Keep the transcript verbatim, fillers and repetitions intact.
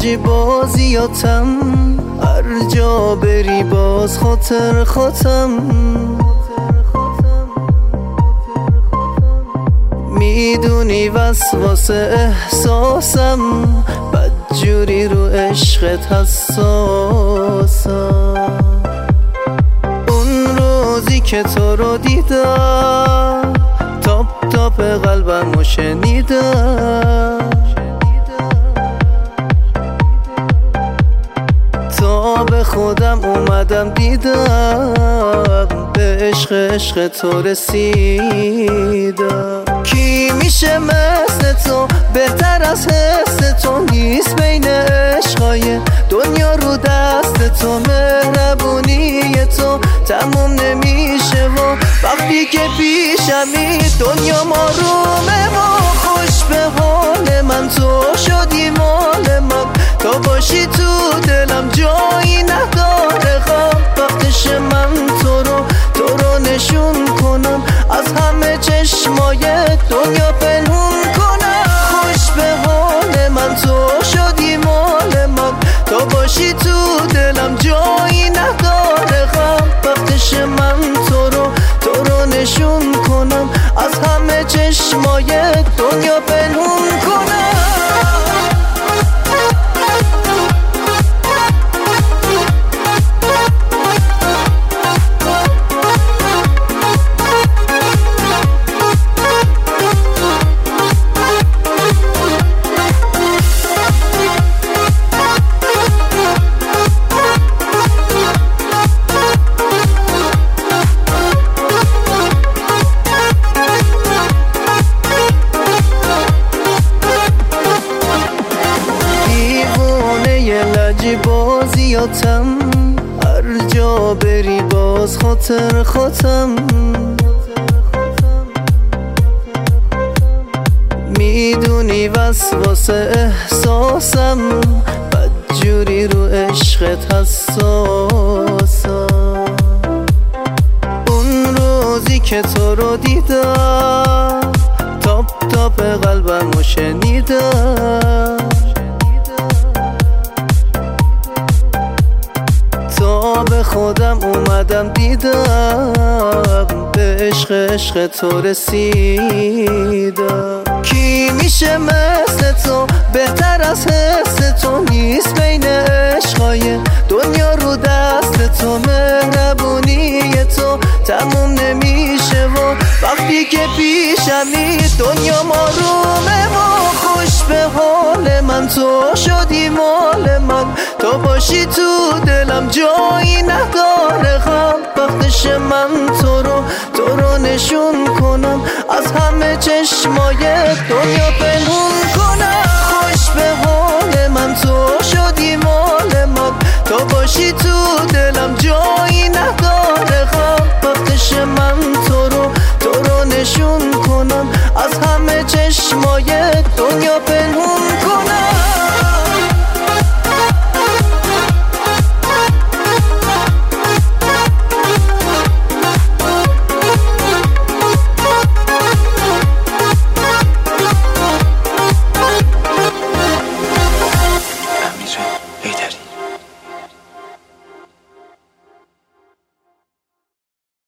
لجی بازیاتم، هر جا بری باز خاطر خاتم. میدونی وسواس احساسم، بدجوری رو عشقت حساسم. اون روزی که تو رو دیدم، تاپ تاپ قلبم رو شنیدم. تا به خودم اومدم دیدم، به عشق عشق تو رسیدم. کی میشه مثل تو، بهتر از حس تو نیست بین عشقای دنیا رو دست تو. مهربونی تو تموم نمیشه و وقتی که پیشمی دنیا مارومه و خوش به حال من تو شدی مال من. تو باشی تو دلم جایی نداره خواب، وقتش من تو رو تو رو نشون کنم، از همه چشمای دنیا پنهون کنم. خوش به حال من تو شدی مال من. تو باشی تو دلم جایی نداره خواب، وقتش من تو رو تو رو نشون کنم، از همه چشمای دنیا پنهون کنم. لجی بازیاتم، هر جا بری باز خاطر خاتم. میدونی وسواس احساسم، بدجوری رو عشقت حساسم. اون روزی که تو رو دیدم، تاپ تاپ قلبم رو شنیدم. تا به خودم اومدم دیدم، به عشق عشق تو رسیدم. کی میشه مثل تو، بهتر از حس تو نیست بین عشقای دنیا رو دست تو. مهربونی تو تموم نمیشه و وقتی که پیشمی دنیا مارومه و خوش به حال من تو شدی مال من. تو باشی تو دلم جایی نداره خواب، وقتش من تو رو تو رو نشون کنم، از همه چشمای دنیا پنهون